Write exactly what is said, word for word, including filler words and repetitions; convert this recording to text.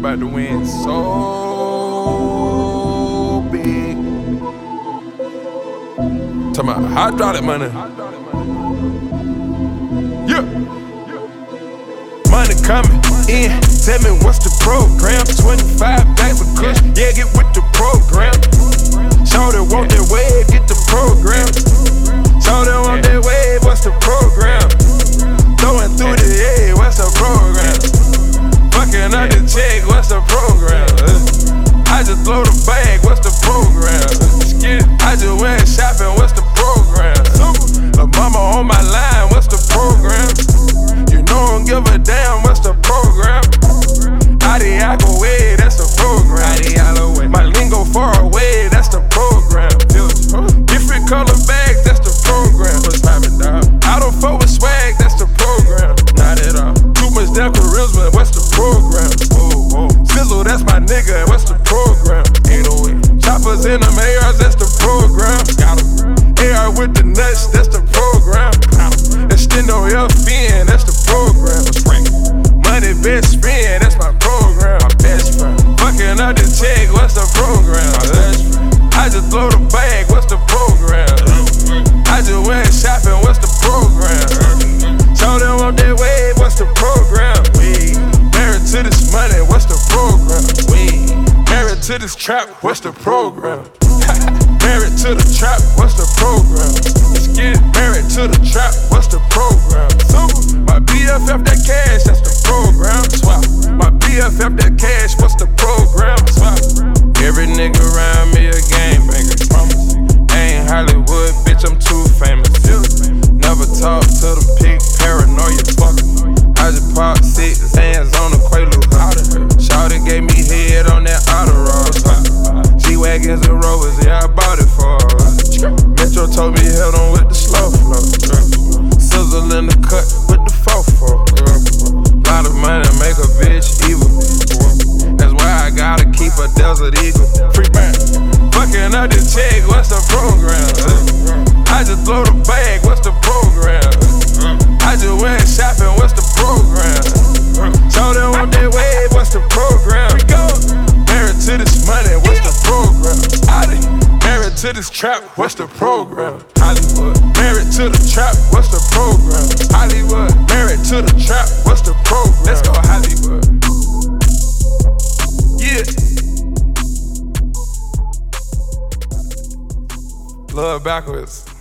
about to win so big. Talking about hydraulic money. Yeah. Money coming in. Tell me what's the program? twenty-five bags of kush. Yeah, get with the program. Shorty want that wave, get the program. Shorty want that wave, what's the program? Throwing through the air, what's the program? Fucking up the check, what's the program? I just throw the bag, what's the program? I just went shopping, what's the program? La mama on my line, what's the program? You know I don't give a damn, what's the program? Adiago way, that's the program. My lingo far away, that's the program. Different color bags, that's the program. I don't fuck with swag, that's the program. Not at all. Too much damn charisma, what's the program? Sizzle, that's my nigga, what's the program? Choppers in them A Rs, that's the program. A R with the nuts, that's the program. Extendo F N, that's the program. Money best friend, that's my program. My best friend. Fucking up the check, what's the program? I just throw the bag, what's the program? I just went shopping, what's the program? Show them on that wave, what's the program? We married to this money, what's the program? We married to this trap, what's the program? Married to the trap, what's the program? Let's get married to the trap, what's the program? My B F F that cash, that's the program. Swap. My B F F that cash, what's the program? Swap. Every nigga around me a gangbanger. Promise. Ain't Hollywood, bitch, I'm too famous. Never talk to them pig, paranoia, fuck. I just popped six hands on the Quaalude. Shawty gave me head on that Adderall. G-Wagons and Rovers, yeah, I bought it for her. Metro told me held on with the slow flow. Sizzle in the cut with the fofo. Lot of money make a bitch evil. That's why I gotta keep a Desert Eagle. Free man. Fucking up the check, what's the program? I just throw the bag, what's the program? I just went shopping, what's the program? Show them on that wave, what's the program? Married to this money, what's the program? Married to this trap, what's the program? Hollywood. Married to the trap, what's the program? Hollywood. Married to the trap, what's the program? Let's go Hollywood. Yeah. Love backwards.